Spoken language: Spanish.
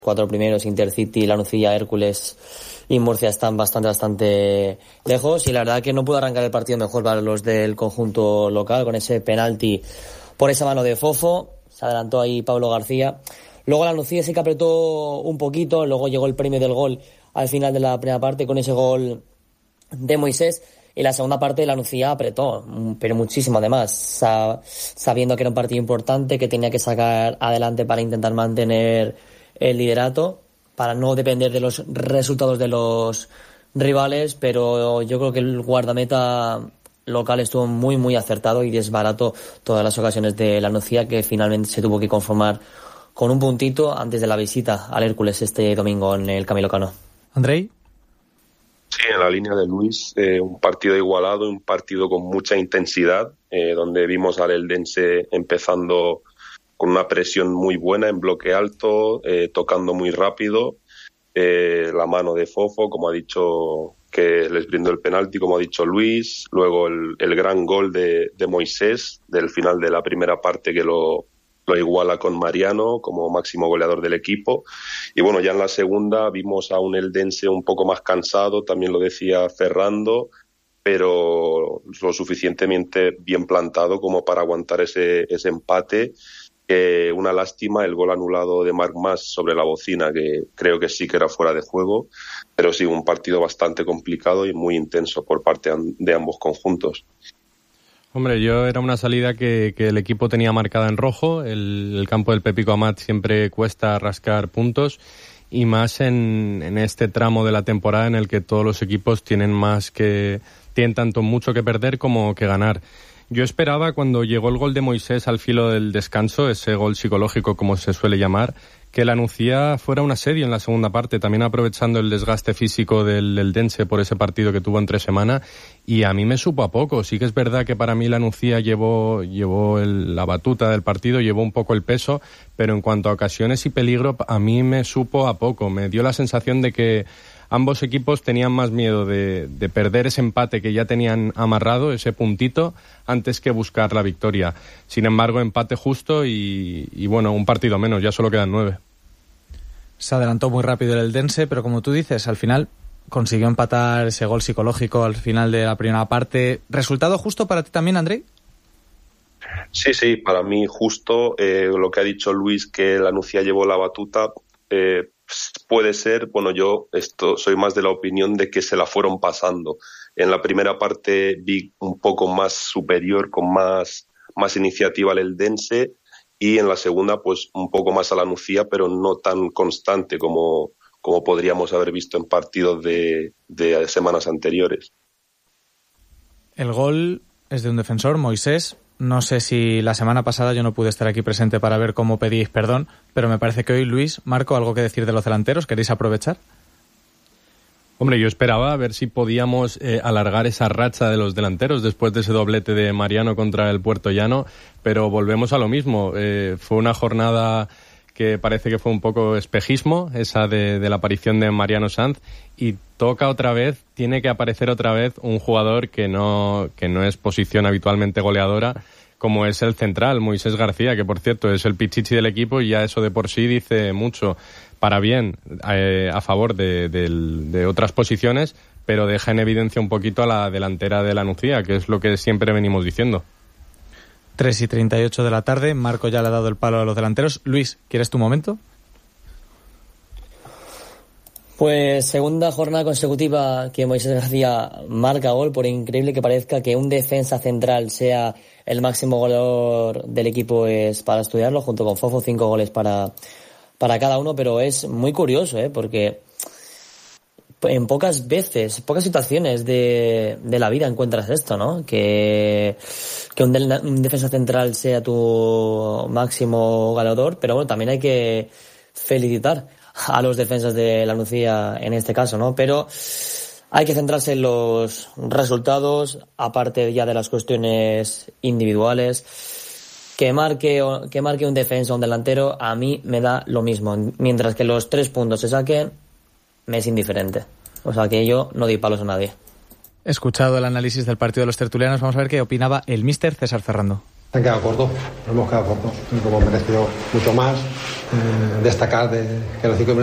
4 primeros, Intercity, La Nucía, Hércules y Murcia están bastante lejos, y la verdad que no pudo arrancar el partido mejor para los del conjunto local, con ese penalti por esa mano de Fofo. Se adelantó ahí Pablo García. Luego La Nucía sí que apretó un poquito, luego llegó el premio del gol al final de la primera parte con ese gol de Moisés, y la segunda parte La Nucía apretó, pero muchísimo además, sabiendo que era un partido importante, que tenía que sacar adelante para intentar mantener el liderato, para no depender de los resultados de los rivales, pero yo creo que el guardameta local estuvo muy acertado y desbarató todas las ocasiones de La Nucía, que finalmente se tuvo que conformar con un puntito antes de la visita al Hércules este domingo en el Camilo Cano. Andrei. Sí, en la línea de Luis, un partido igualado, un partido con mucha intensidad, donde vimos al Eldense empezando con una presión muy buena en bloque alto, tocando muy rápido, la mano de Fofo, como ha dicho, que les brindó el penalti, como ha dicho Luis, luego el gran gol de Moisés del final de la primera parte, que lo iguala con Mariano como máximo goleador del equipo. Y bueno, ya en la segunda vimos a un Eldense un poco más cansado, también lo decía Ferrando, pero lo suficientemente bien plantado como para aguantar ese empate. Una lástima el gol anulado de Marc Mas sobre la bocina, que creo que sí que era fuera de juego, pero sí, un partido bastante complicado y muy intenso por parte de ambos conjuntos. Hombre, era una salida que el equipo tenía marcada en rojo. El campo del Pepico Amat siempre cuesta rascar puntos, y más en este tramo de la temporada en el que todos los equipos tienen tanto mucho que perder como que ganar. Yo esperaba, cuando llegó el gol de Moisés al filo del descanso, ese gol psicológico como se suele llamar, que la Nucía fuera un asedio en la segunda parte, también aprovechando el desgaste físico del Eldense por ese partido que tuvo entre semana, y a mí me supo a poco. Sí que es verdad que para mí la Nucía llevó la batuta del partido, llevó un poco el peso, pero en cuanto a ocasiones y peligro, a mí me supo a poco. Me dio la sensación de que ambos equipos tenían más miedo de perder ese empate que ya tenían amarrado, ese puntito, antes que buscar la victoria. Sin embargo, empate justo y bueno, un partido menos, ya solo quedan 9. Se adelantó muy rápido el Eldense, pero como tú dices, al final consiguió empatar ese gol psicológico al final de la primera parte. ¿Resultado justo para ti también, Andrei? Sí, para mí justo. Lo que ha dicho Luis, que la Nucía llevó la batuta, puede ser. Bueno, yo soy más de la opinión de que se la fueron pasando. En la primera parte vi un poco más superior, con más iniciativa al Eldense, y en la segunda pues un poco más a la Nucía, pero no tan constante como podríamos haber visto en partidos de semanas anteriores. El gol es de un defensor, Moisés. No sé si la semana pasada yo no pude estar aquí presente para ver cómo pedíais perdón, pero me parece que hoy, Luis, Marco, ¿algo que decir de los delanteros? ¿Queréis aprovechar? Hombre, yo esperaba a ver si podíamos alargar esa racha de los delanteros después de ese doblete de Mariano contra el Puertollano, pero volvemos a lo mismo. Fue una jornada que parece que fue un poco espejismo, esa de la aparición de Mariano Sanz, y tiene que aparecer otra vez un jugador que no es posición habitualmente goleadora, como es el central, Moisés García, que por cierto es el pichichi del equipo, y ya eso de por sí dice mucho, para bien, a favor de otras posiciones, pero deja en evidencia un poquito a la delantera de la Nucía, que es lo que siempre venimos diciendo. 3:38 de la tarde, Marco ya le ha dado el palo a los delanteros. Luis, ¿quieres tu momento? Pues segunda jornada consecutiva que Moisés García marca gol, por increíble que parezca. Que un defensa central sea el máximo goleador del equipo es para estudiarlo, junto con Fofo, 5 goles para cada uno, pero es muy curioso, porque en pocas situaciones de la vida encuentras esto, ¿no? Que un defensa central sea tu máximo goleador, pero bueno, también hay que felicitar a los defensas de la Nucía en este caso, ¿no? Pero hay que centrarse en los resultados, aparte ya de las cuestiones individuales. Que marque un defensa o un delantero, a mí me da lo mismo. Mientras que los 3 puntos se saquen, me es indiferente. O sea que yo no doy palos a nadie. Escuchado el análisis del partido de los tertulianos, vamos a ver qué opinaba el míster César Ferrando. Se han quedado cortos, nos hemos quedado cortos. Como merecido mucho más, destacar de que los 5